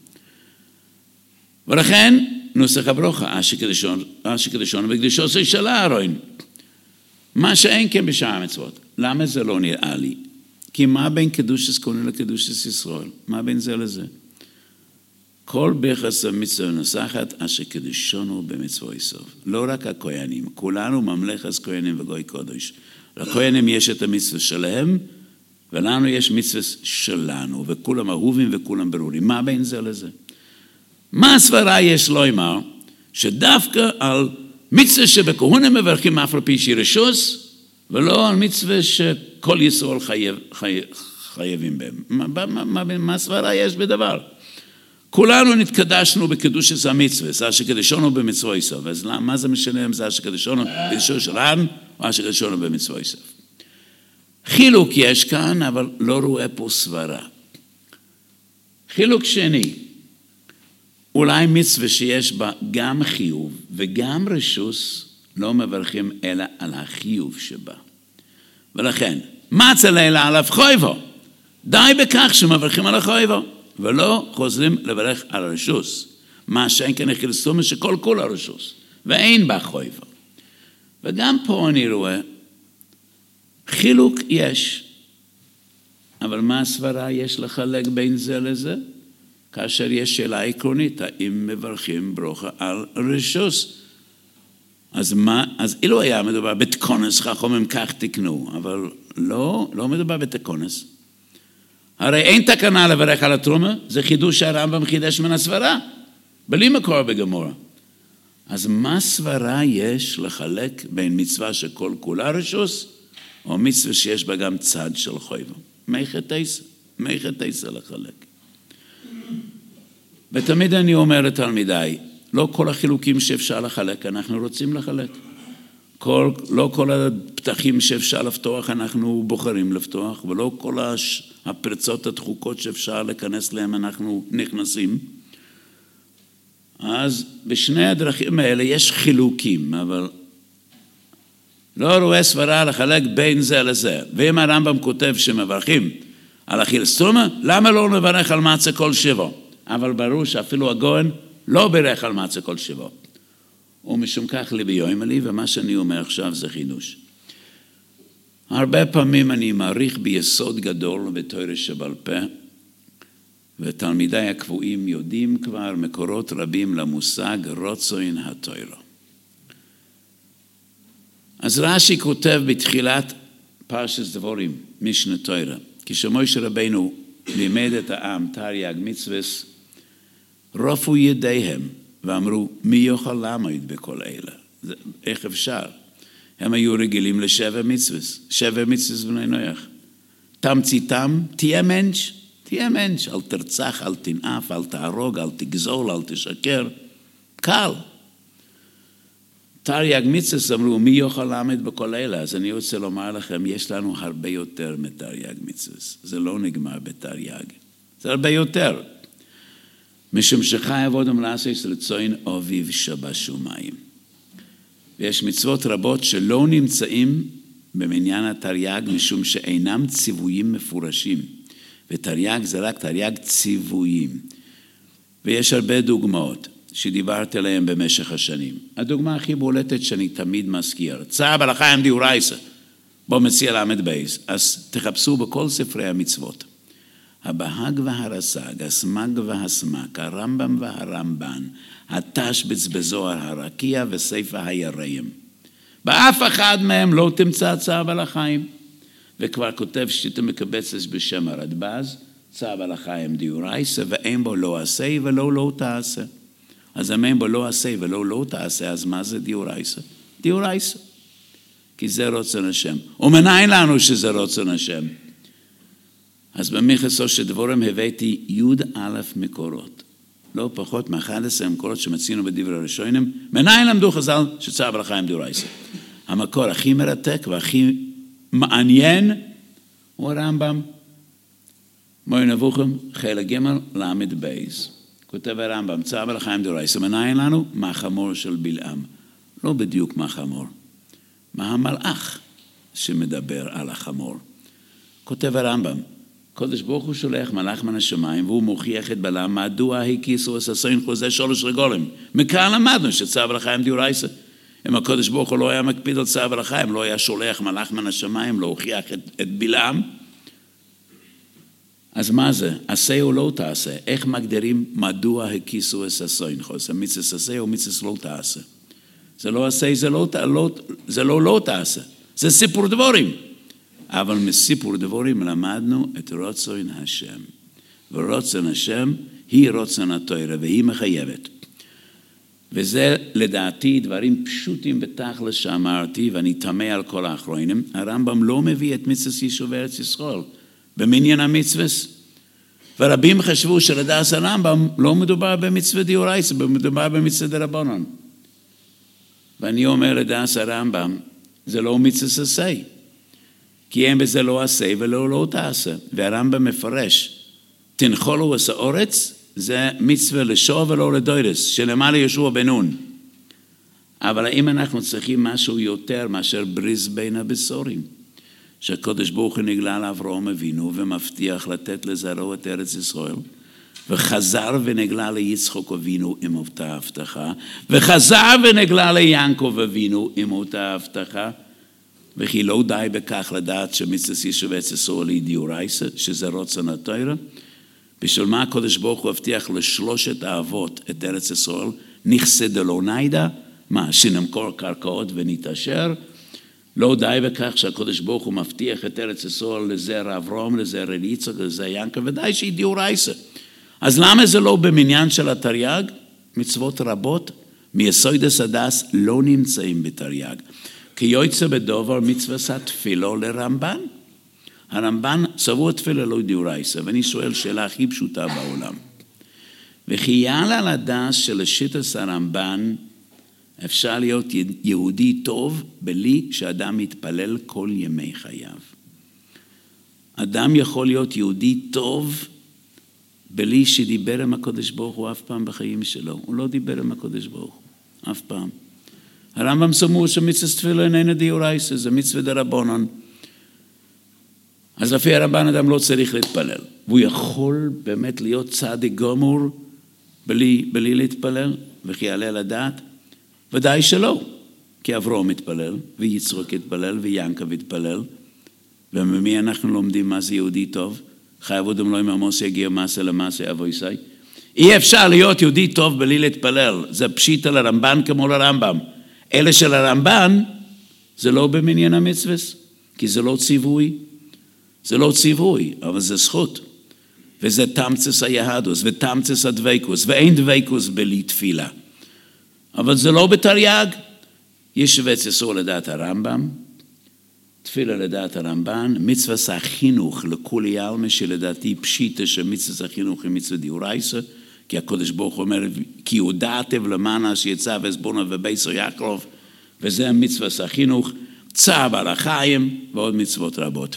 ולכן נוסח הברוכה, אשר קדשון וקדישו של אהרון. מה שאין כן בשאר המצוות. למה זה לא נראה לי? כי מה בין קדושת כהונה לקדושת ישראל? מה בין זה לזה? כל ביחס המצווה נוסחת אשר קדשנו במצווה סוף. לא רק הכהנים, כולנו ממלכת כהנים וגוי קודש. לכהנים יש את המצווה שלהם, ולנו יש מצווה שלנו, וכולם אהובים וכולם ברורים. מה בין זה לזה? מה הסברה יש לומר, שדווקא על מצווה שבכהונה מברכים אף על פי שהיא רשוס, ולא על מצווה שכל ישראל חייבים בהם. מה הסברה יש בדבר? כולנו נתקדשנו בקדושת המצווה, זה אשר קדשנו במצווה סוף. אז מה זה משנה אם זה אשר קדשנו בקדושת שלנו, או אשר קדשנו במצווה סוף? חילוק יש כאן, אבל לא רואה פה סברה. חילוק שני, אולי מצווה שיש בה גם חיוב וגם רשוס, לא מברכים אלא על החיוב שבה. ולכן, מצה לילה עליו חויבו. די בכך שמברכים על החויבו, ולא חוזרים לברך על הרשוס. מה שאין כן אכילס תרומה שכל כול הרשוס, ואין בה חויבו. וגם פה אני רואה, חילוק יש, אבל מה הסברה יש לחלק בין זה לזה? כאשר יש שאלה עקרונית, האם מברכים ברוכה על רשוס? אז אילו היה מדובר בתקונס, חכמים כך תקנו, אבל לא מדובר בתקונס. הרי אין תקנה לברך על התרומה, זה חידוש שהרמב"ם חידש מן הסברה, בלי מקור בגמורה. אז מה סברה יש לחלק בין מצווה שכל כולה רשוס, או מצווה שיש בה גם צד של חויבו? מי חטייסה לחלק. ותמיד אני אומר לתלמידיי, לא כל החילוקים שאפשר לחלק, אנחנו רוצים לחלק. לא כל הפתחים שאפשר לפתוח, אנחנו בוחרים לפתוח, ולא כל הפרצות הדחוקות שאפשר להיכנס להם, אנחנו נכנסים. אז בשני הדרכים האלה יש חילוקים, אבל לא רואה סברה לחלק בין זה לזה. ואם הרמב"ם כותב שמברכים על אכילס תרומה, למה לא נברך על מצה כל שבע? אבל ברור שאפילו הגאון לא בירך על מצה כל שבע. ומשום כך ליבי יוימה לי, ומה שאני אומר עכשיו זה חידוש. הרבה פעמים אני מעריך ביסוד גדול בתורה שבעל פה, ותלמידיי הקבועים יודעים כבר מקורות רבים למושג רצון התורה. אז רש"י כותב בתחילת פרשת דבורים, משנה תורה, כשמשה רבינו לימד את העם תרי"ג מצוות, רפו ידיהם ואמרו, מי יוכל לעמוד בכל אלה? איך אפשר? הם היו רגילים ל7 מצוות, 7 מצוות בני נוח. תמציתם, תהיה תהיה מענטש, אל תרצח, אל תנאף, אל תהרוג, אל תגזול, אל תשקר. קל. תרי"ג מצוות אמרו, מי יוכל לעמוד בכל אלה? אז אני רוצה לומר לכם, יש לנו הרבה יותר מתרי"ג מצוות. זה לא נגמר בתרי"ג. זה הרבה יותר. משום שחי עבודם לעשות רצון אביו שבשמיים. ויש מצוות רבות שלא נמצאים במניין התרי"ג, משום שאינם ציוויים מפורשים. ותרי"ג זה רק תרי"ג ציוויים. ויש הרבה דוגמאות שדיברתי עליהן במשך השנים. הדוגמה הכי בולטת שאני תמיד מזכיר, צער בעל החיים דאורייתא, בו מציע לעמוד בייס, אז תחפשו בכל ספרי המצוות. הבהג והרס"ג, הסמ"ג והסמ"ק, הרמב"ם והרמב"ן, התשבץ בזוהר הרקיע וספר היראים. באף אחד מהם לא תמצא צער בעל החיים. וכבר כותב שיטה מקבצת בשם הרדב"ז, צער בעל החיים דאורייתא, ואין בו לא עשה ולא לא תעשה. אז אם אין בו לא עשה ולא לא תעשה, אז מה זה דאורייתא? דאורייתא. כי זה רצון השם. ומנין לנו שזה רצון השם? אז במכסו של דבורם הבאתי י"א מקורות. לא פחות מ-11 מקורות שמצינו בדברי הראשונים. מנין למדו חז"ל שצער בעל החיים דאורייתא? המקור הכי מרתק והכי מעניין הוא הרמב"ם. מורה נבוכים, חלק ג' למד בייס. כותב הרמב"ם, צער בעל החיים דאורייתא. מנין לנו? מהחמור של בלעם. לא בדיוק מהחמור. מה המלאך שמדבר על החמור? כותב הרמב"ם, קודש ברוך הוא שולח מלאך מן השמיים, והוא מוכיח את בלעם, מדוע הכיסו הססון חוזה 3 רגולים. מכאן למדנו שצער בעל החיים דאורייתא. אם הקודש ברוך הוא לא היה מקפיד על צער בעל החיים, לא היה שולח מלאך מן השמיים, לא הוכיח את בלעם. אז מה זה? עשה או לא תעשה? איך מגדירים מדוע הכיסו הססון חוזה? מצווה עשה או מצווה לא תעשה? זה לא עשה, זה לא תעשה. זה סיפור דבורים. אבל מסיפור דבורים למדנו את רצון השם. ורצון השם היא רצון התורה, והיא מחייבת. וזה לדעתי דברים פשוטים בתכל'ס שאמרתי, ואני תמה על כל האחרונים. הרמב"ם לא מביא את מצוות יישוב ארץ ישראל במניין המצוות. ורבים חשבו שלדעת הרמב"ם לא מדובר במצוות דאורייתא, מדובר במצוות דרבנן. ואני אומר לדעת הרמב"ם, זה לא מצוות עשה. כי אין בזה לא עשה ולא לא תעשה. והרמב"ם מפרש, תנחולו עשה אורץ, זה מצווה לשור ולא לדוירס, שלמעלה יהושע בן נון. אבל האם אנחנו צריכים משהו יותר מאשר בריס בין הבשורים? שהקדוש ברוך הוא נגלה לאברהם אבינו ומבטיח לתת לזרעו את ארץ ישראל, וחזר ונגלה ליצחק אבינו עם אותה הבטחה, וחזר ונגלה ליעקב אבינו עם אותה הבטחה, וכי לא די בכך לדעת שמצוות יישוב ארץ ישראל היא דאורייתא, שזה רצון התורה. בשביל מה הקדוש ברוך הוא הבטיח לשלושת האבות את ארץ ישראל? נכסה דלא ניידא, מה, שנמכור קרקעות ונתעשר? לא די בכך שהקדוש ברוך הוא מבטיח את ארץ ישראל לזרע אברהם, לזרע יצחק, לזרע יעקב, ודאי שהיא דאורייתא. אז למה זה לא במניין של התרי"ג? מצוות רבות מיסודות הדס לא נמצאים בתרי"ג. כי יוצא בדבר מצוות התפילה לרמב"ן. הרמב"ן סבור תפילה לא דאורייתא, ואני שואל שאלה הכי פשוטה בעולם. וכי יעלה לדעת שלשיטת הרמב"ן אפשר להיות יהודי טוב בלי שאדם יתפלל כל ימי חייו. אדם יכול להיות יהודי טוב בלי שדיבר עם הקדוש ברוך הוא אף פעם בחיים שלו. הוא לא דיבר עם הקדוש ברוך הוא, אף פעם. הרמב"ם סבור שמצוות תפילה איננה דאורייתא, זה מצווה דרבנן. אז לפי הרמב"ן אדם לא צריך להתפלל. והוא יכול באמת להיות צדיק גמור בלי להתפלל, וכי יעלה לדעת? ודאי שלא. כי אברהם התפלל, ויצחק התפלל, ויעקב התפלל. וממי אנחנו לומדים מה זה יהודי טוב? חי עבודם לא עם עמוס יגיע מעשה למעשה אבו ישי. אי אפשר להיות יהודי טוב בלי להתפלל. זה פשיטה לרמב"ן כמו לרמב"ם. אלה של הרמב"ן זה לא במניין המצוות, כי זה לא ציווי. זה לא ציווי, אבל זה זכות. וזה תמצס היהדוס ותמצס הדבקוס, ואין דבקוס בלי תפילה. אבל זה לא בתרי"ג. יישוב ארץ ישראל לדעת הרמב"ם, תפילה לדעת הרמב"ן, מצוות החינוך לכולי עלמא, שלדעתי פשיטה שמצוות החינוך היא מצוות דאורייתא, כי הקדוש ברוך הוא אומר, כי הודעתם למען שיצא ועזבונה וביתו יעקב, וזה המצוות החינוך, צער בעל החיים ועוד מצוות רבות.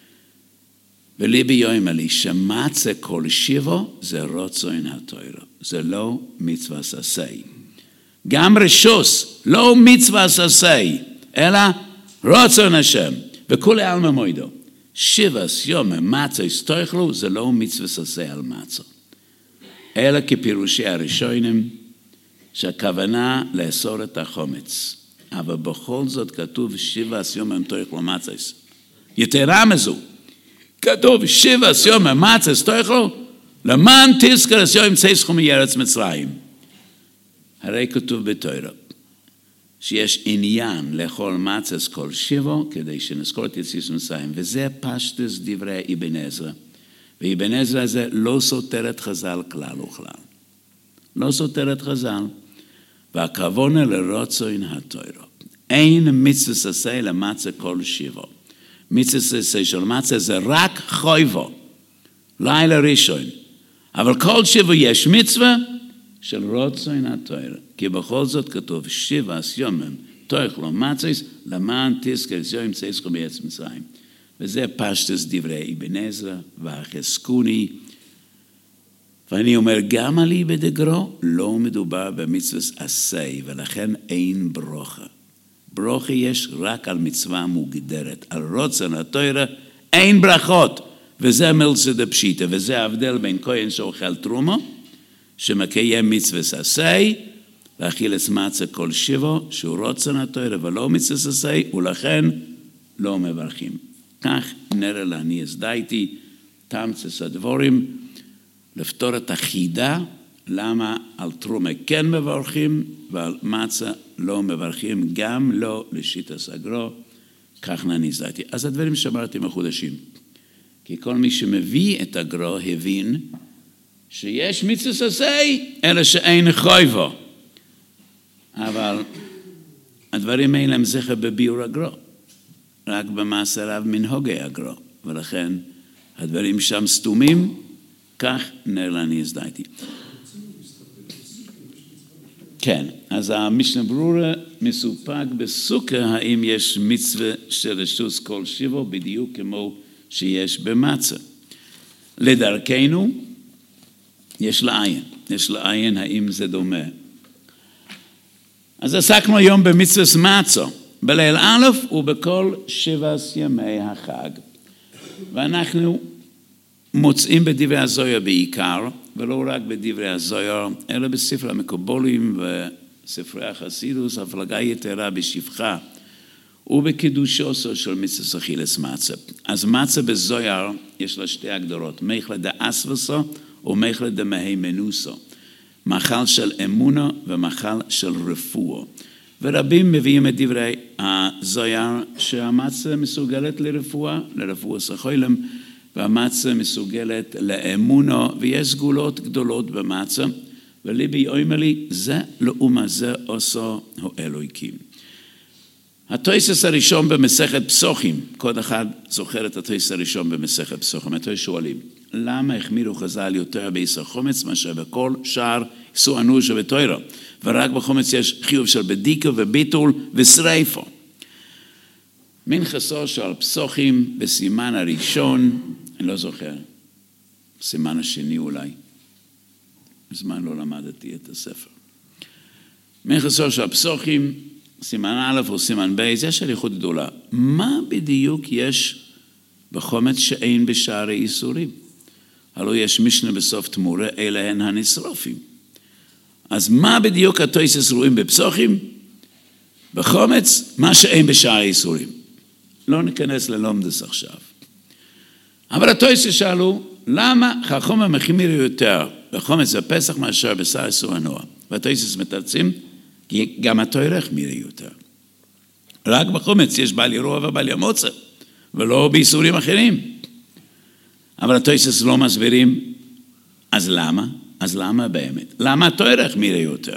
וליבי יאמר לי, שמצה כל שיבו זה רצון התורה, זה לא מצוות עשה. גם רשוס, לא מצוות עשה, אלא רצון השם, וכולי עלמא מוידו. שבס יום מצה תאכלו, זה לא מצוות עשה על מצה. אלא כפירושי הראשונים, שהכוונה לאסור את החומץ. אבל בכל זאת כתוב שבס יום תאכלו מצה. יתרה מזו, כתוב שבס יום מצה תאכלו, למען תזכר את יום צאתכם מארץ מצרים. הרי כתוב בתורה, שיש עניין לאכול מצה כל שבו, כדי שנזכור את יציאת מצרים, וזה פשטוס דברי אבן עזרא. ואבן עזרא הזה לא סותר את חז"ל כלל וכלל. לא סותר את חז"ל. והכוונה לרצון התורה. אין מצוות עשה למצה כל שבו. מצוות עשה של מצה זה רק חויבו. לילה ראשון. אבל כל שבו יש מצווה של רצון התורה. כי בכל זאת כתוב שבס יומם תאכלו מצות למען תזכר יום צאתכם מארץ מצרים. וזה פשטוס דברי אבן עזרא והחזקוני. ואני אומר, גם על איבד דגרו לא מדובר במצוות עשה, ולכן אין ברוכה. ברוכה יש רק על מצווה מוגדרת. על רצון התורה אין ברכות. וזה מלצה דפשיטה, וזה ההבדל בין כהן שאוכל תרומה, שמקיים מצוות עשה, ואכילת מצה כל שבו, שהוא רצון התורה ולא מצוות עשה, ולכן לא מברכים. כך נראה להניע דייתי, תמצת הדבורים, לפתור את החידה, למה על תרומה כן מברכים, ועל מצה לא מברכים, גם לא לשיטת הגרו, כך נניע דייתי. אז הדברים שאמרתי מחודשים. כי כל מי שמביא את הגרו הבין, שיש מצוות עשה, אלא שאין חויבו. אבל הדברים האלה הם זכר בביאור הגרו. רק במעשריו מנהוגי הגרו. ולכן הדברים שם סתומים, כך נראה דייתי. כן, אז המשנה ברורה מסופק בסוכה, האם יש מצווה של רשוס כל שבו, בדיוק כמו שיש במצה. לדרכנו, יש לעיין האם זה דומה. אז עסקנו היום במצוות מצה, בליל א' ובכל 7 ימי החג. ואנחנו מוצאים בדברי הזוהר בעיקר, ולא רק בדברי הזוהר, אלא בספר המקובולים וספרי החסידוס, הפלגה יתרה בשפחה, ובקידושו של מצוות אכילת מצה. אז מצה בזוהר יש לה שתי הגדרות, מאכלה דאסווסו ומאכלה דמהימנוסו. מאכל של אמונה ומאכל של רפואה. ורבים מביאים את דברי הזוהר שהמצה מסוגלת לרפואה סחוילם, והמצה מסוגלת לאמונה, ויש סגולות גדולות במצה, וליבי אומר לי, זה לאומה זה עושו האלוהיקים. התוספות הראשון במסכת פסוחים, כל אחד זוכר את התוספות הראשון במסכת פסוחים, אתם שואלים, למה החמירו חז"ל יותר באיסור חומץ מאשר בכל שאר איסור אנושה ותורה, ורק בחומץ יש חיוב של בדיקה וביטול ושריפה. מנחסו של פסוחים בסימן הראשון, אני לא זוכר, סימן השני אולי, בזמן לא למדתי את הספר. מנחסו של פסוחים, סימן א' או סימן ב', זה שליחות גדולה. מה בדיוק יש בחומץ שאין בשערי איסורים? הלוא יש משנה בסוף תמורה, אלה הן הנשרופים. אז מה בדיוק התוספות רואים בפסוחים? בחומץ, מה שאין בשערי איסורים. לא ניכנס ללומדס עכשיו. אבל התוספות שאלו, למה חכמים מחמירו יותר בחומץ בפסח מאשר בשר איסור הנוע? והתוספות מתרצים, כי גם התורה החמירה יותר. רק בחומץ יש בעל אירוע ובעל ימוצא, ולא באיסורים אחרים. אבל התוספות לא מסבירים, אז למה? אז למה באמת? למה התורה החמירה יותר?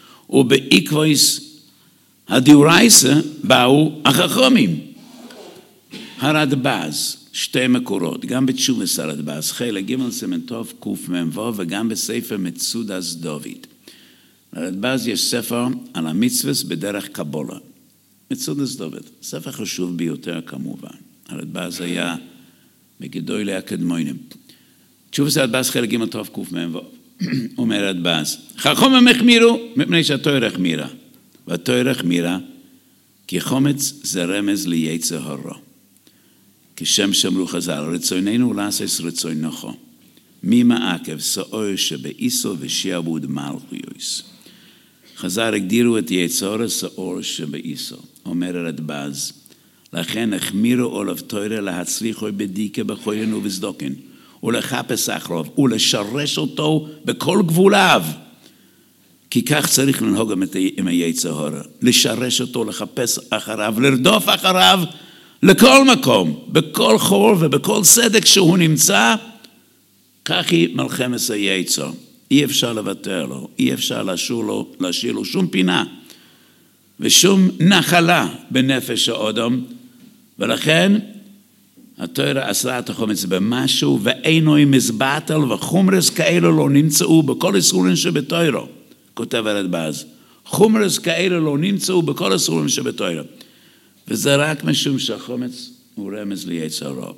ובעקבות הדאורייתא באו החכמים. הרדב"ז, שתי מקורות, גם בתשובס הרדב"ז, חלק ג' סימן תוף קמ"ו וגם בספר מצודס דוד. לרדב"ז יש ספר על המצווס בדרך קבולה. מצודס דוד, ספר חשוב ביותר כמובן. הרדב"ז היה מגדולי הקדמונים. תשובס הרדב"ז חלק ג' תוף קמ"ו. אומר הרדב"ז, חכמים החמירו מפני שהתורה החמירה. והתורה החמירה כי חומץ זה רמז ליצר הרע. כשם שאמרו חז"ל, רצוננו לעשות רצונך. מי מעכב סעור שבאיסו ושיעבוד מלכויוס. חז"ל הגדירו את יצר הסעור שבאיסו. אומר הרדב"ז, לכן החמירו עולב תורה להצליחו בדיקה בחוין ובצדוקין, ולחפש אחריו, ולשרש אותו בכל גבוליו. כי כך צריך לנהוג עם היצר הרע. לשרש אותו, לחפש אחריו, לרדוף אחריו, לכל מקום, בכל חור ובכל סדק שהוא נמצא, כך היא מלחמת היצר. אי אפשר לוותר לו, אי אפשר להשאיר לו שום פינה, ושום נחלה בנפש האדם, ולכן התורה אסרה את החומץ במשהו, ואינו מזבטל וחומרס כאלו לא נמצאו בכל איסורים שבתורה. כותב הרדב"ז, חומרס כאלו לא נמצאו בכל איסורים שבתורה. וזה רק משום שהחומץ הוא רמז ליצר הרע.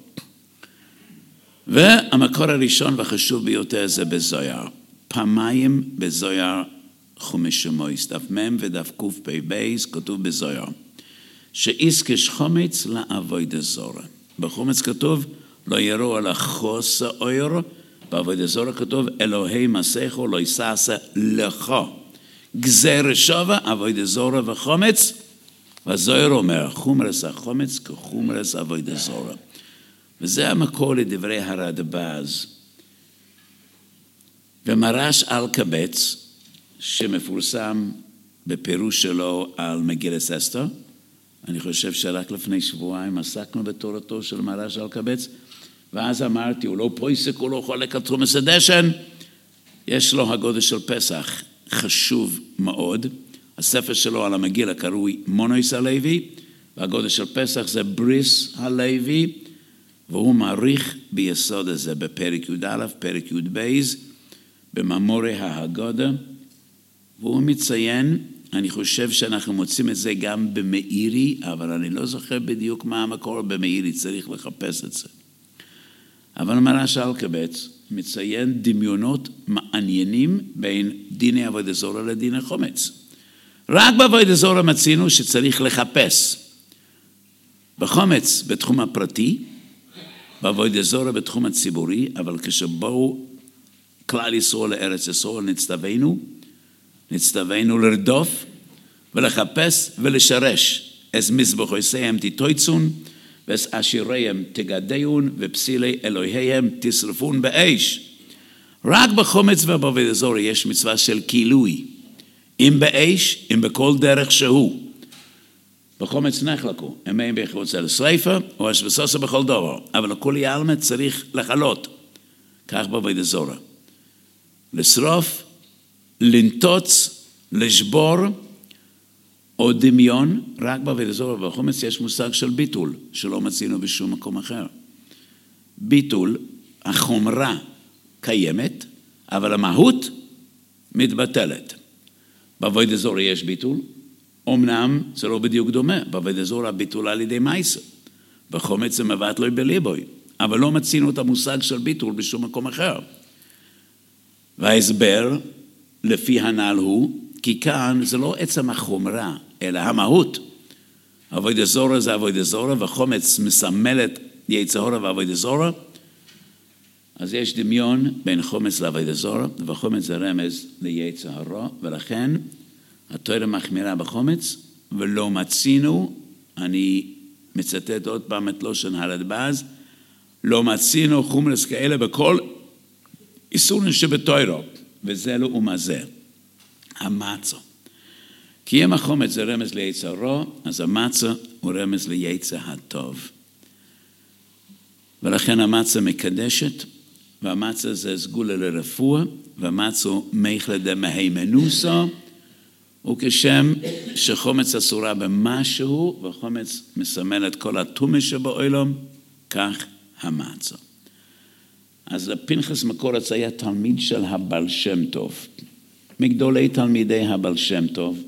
והמקור הראשון והחשוב ביותר זה בזוהר. פעמיים בזוהר חומש שמויס, דף מ' ודף קפ"ב כתוב בזוהר, שאיסקש חומץ לעבודה זרה. בחומץ כתוב לא יראו על החוס האור, בעבודה זרה כתוב אלוהי מסכו לא יסעשה לך. גזר שווה עבודה זרה וחומץ, והזוהר אומר, חומרס החומץ כחומרס עבודה זרה. וזה המקור לדברי הרדב"ז. ומרש אלקבץ, שמפורסם בפירוש שלו על מגילת אסתר, אני חושב שרק לפני שבועיים עסקנו בתורתו של מרש אלקבץ, ואז אמרתי, הוא לא פויסק, הוא לא חולק על תרומס הדשן, יש לו הגודל של פסח חשוב מאוד, הספר שלו על המגילה קרוי מונויס הלוי, והגודל של פסח זה בריס הלוי, והוא מעריך ביסוד הזה בפרק י"א, פרק י"ב, במאמורי ההגדה, והוא מציין, אני חושב שאנחנו מוצאים את זה גם במאירי, אבל אני לא זוכר בדיוק מה המקור במאירי, צריך לחפש את זה. אבל מרש אלקבץ מציין דמיונות מעניינים בין דיני עבודה זרה לדיני חומץ. רק בעבודה זרה מצינו שצריך לחפש. בחומץ בתחום הפרטי, בעבודה זרה בתחום הציבורי, אבל כשבאו כלל ישראל לארץ ישראל נצטווינו לרדוף ולחפש ולשרש. אז מזבחויסיהם תתויצון, ואז עשיריהם תגדעון, ופסילי אלוהיהם תשרפון באש. רק בחומץ ובעבודה זרה יש מצווה של גילוי. אם באש, אם בכל דרך שהוא. בחומץ נחלקו, אם בחוצה לשריפה, או אשבסוסה בכל דבר. אבל לכולי עלמא צריך לחלות. כך בעבודה זרה. לשרוף, לנטוץ, לשבור, או דמיון, רק בעבודה זרה ובחומץ יש מושג של ביטול, שלא מצינו בשום מקום אחר. ביטול, החומרה קיימת, אבל המהות מתבטלת. בעבודה זרה יש ביטול, אמנם זה לא בדיוק דומה, בעבודה זרה ביטול על ידי מעשה, בחומץ זה מבטלוי בליבוי, אבל לא מצינו את המושג של ביטול בשום מקום אחר. וההסבר לפי הנ"ל הוא, כי כאן זה לא עצם החומרה, אלא המהות. עבודה זרה זה עבודה זרה, וחומץ מסמלת יצר הרע ועבודה זרה. אז יש דמיון בין חומץ לעבודה זרה, וחומץ זה רמז ליצר הרע, ולכן התורה מחמירה בחומץ, ולא מצינו, אני מצטט עוד פעם את לושן הרדב"ז, לא מצינו חומרס כאלה בכל איסורים שבתורה, וזה לא ומזה, המצה. כי אם החומץ זה רמז ליצר רע, אז המצה הוא רמז ליצר הטוב. ולכן המצה מקדשת, והמצה זה סגולה לרפואה, והמצה מייחלה דמהימנוסה, וכשם שחומץ אסורה במשהו, וחומץ מסמל את כל הטומאה שבעולם, כך המצה. אז פנחס מקורץ היה תלמיד של הבעל שם טוב, מגדולי תלמידי הבעל שם טוב,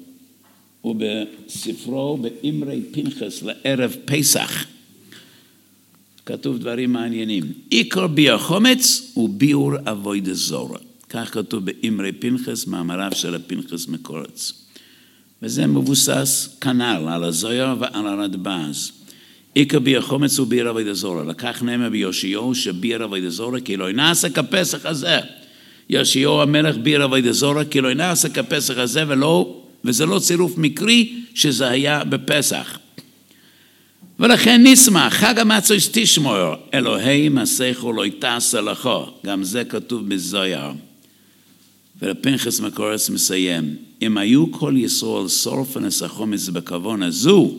ובספרו באמרי פנחס לערב פסח, כתוב דברים מעניינים. עיקר ביאר חומץ הוא ביאור אבוידע זרה. כך כתוב באמרי פנחס, מאמריו של פנחס מקורץ. וזה מבוסס כנ"ל על הזוהר ועל הרדב"ז. עיקר ביאר חומץ הוא ביאור אבוידע זרה. לקח נאמר ביאשיהו שביאור אבוידע זרה כי לא נעשה כפסח הזה. יאשיהו המלך ביאור אבוידע זרה כי לא נעשה כפסח הזה וזה לא צירוף מקרי שזה היה בפסח. ולכן נשמח, חג המצות תשמור, אלוהי מסכו לא תעשה לך. גם זה כתוב בזוהר. ופנחס מקורץ מסיים, אם היו כל ישראל שורפן את החומץ בכוונה זו,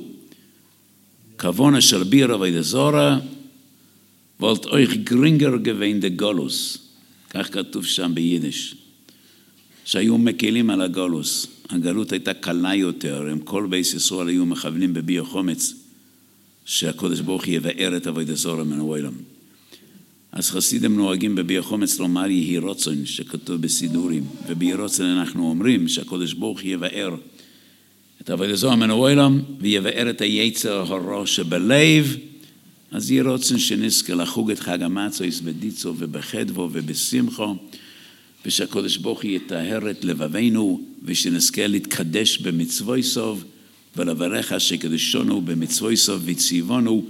כוונה של ביאור אבוידע זרה, wollt euch geringer gewesen der גולוס. כך כתוב שם ביידיש. שהיו מקלים על הגולוס. הגלות הייתה קלה יותר, הם כל בית ישראל היו מכוונים בביאור חומץ, שהקדוש ברוך יבאר את אבוידע זרה מן העולם. אז חסידים נוהגים בביאור חומץ לומר יהי רצון, שכתוב בסידורים, וביהי רצון אנחנו אומרים שהקדוש ברוך יבאר את אבוידע זרה מן העולם, ויבאר את היצר הרע שבלב. אז יהי רצון שנזכה לחוג את חג המצות בדיצו ובחדוו ובשמחו, ושהקדוש ברוך יטהר את לבבינו, ושנזכה להתקדש במצווי סוף, ולברך שקדשנו במצווי סוף וציוונו,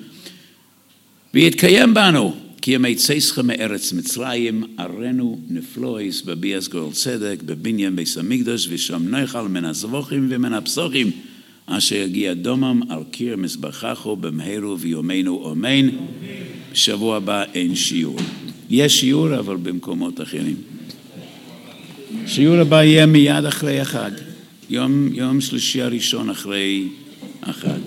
ויתקיים בנו, כי ימי יצאכם מארץ מצרים, ארנו נפלויס בביאס גואל צדק, בבניין בית המקדש, ושם נאכל מן הזבוחים ומן הפסוחים, אשר יגיע דומם על קיר מזבחך במהרו ויומנו אמן. בשבוע הבא אין שיעור. יש שיעור אבל במקומות אחרים. שיעור הבא יהיה מיד אחרי החג. יום שלישי הראשון אחרי החג.